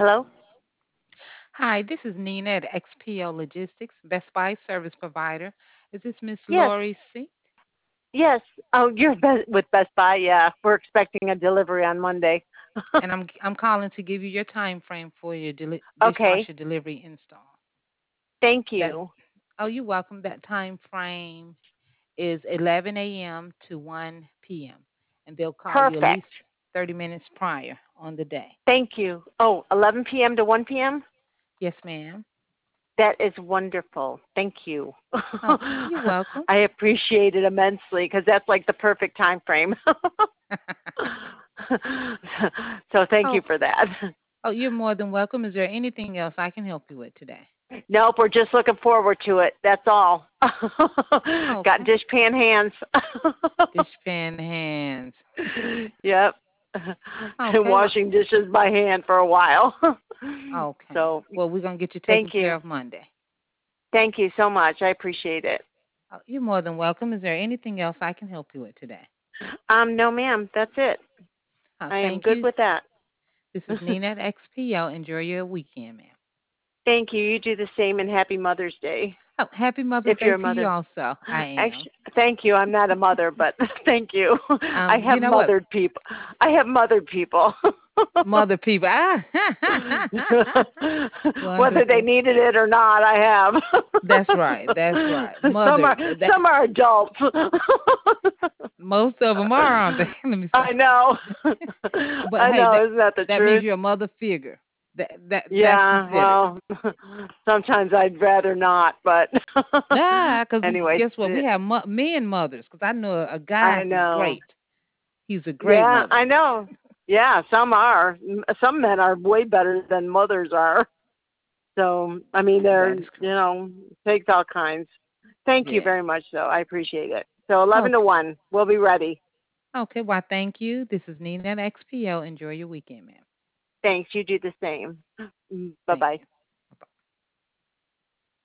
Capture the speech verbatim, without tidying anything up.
Hello? Hi, this is Nina at X P O Logistics, Best Buy service provider. Is this Miss Yes. Lori C? Yes. Oh, you're be- with Best Buy. Yeah, we're expecting a delivery on Monday. And I'm I'm calling to give you your time frame for your deli- Okay. dishwasher delivery install. Thank That you. Oh, you're welcome. That time frame is eleven a m to one p m and they'll call you at Perfect. least thirty minutes prior on the day. Thank you. Oh, eleven p m to one p m? Yes, ma'am. That is wonderful. Thank you. Okay, you're welcome. I appreciate it immensely because that's like the perfect time frame. So thank you Oh, for that. oh, you're more than welcome. Is there anything else I can help you with today? Nope, we're just looking forward to it. That's all. Got Okay. dishpan hands. Dishpan hands. Yep. Been Okay, well, washing dishes by hand for a while. okay. So Well, we're going to get you thank taken care you. of Monday. Thank you so much. I appreciate it. Oh, you're more than welcome. Is there anything else I can help you with today? Um, no ma'am, that's it. Oh, I am thank good you. with that. This is Nina at X P O. Enjoy your weekend, ma'am. Thank you. You do the same and happy Mother's Day. Oh, happy Mother's If Day you're a to you mother. also. I am. Actually, thank you. I'm not a mother, but thank you. I Um, have you know what? mothered people. I have mothered people. Mother people. Ah, Whether they wonderful. needed it or not, I have. That's right. That's right. some Mother. are That some are adults. most of them are, aren't they? Let me I stop. know. But I hey, know. that Isn't that the that means truth? you're a mother figure. That that that's Yeah. considered. Well, sometimes I'd rather not, but Nah, because we anyway, guess what? We have mo- men mothers. Because I know a guy I who's know. great. He's a great Yeah, mother. I know. Yeah, some are. M- Some men are way better than mothers are. So, I mean, they're, That is you correct. know, takes all kinds. Thank you Yeah. very much, though. I appreciate it. So, eleven to Okay. one, we'll be ready. Okay. Well, thank you. This is Nina at X P O. Enjoy your weekend, ma'am. Thanks. You do the same. Bye Thank bye. you.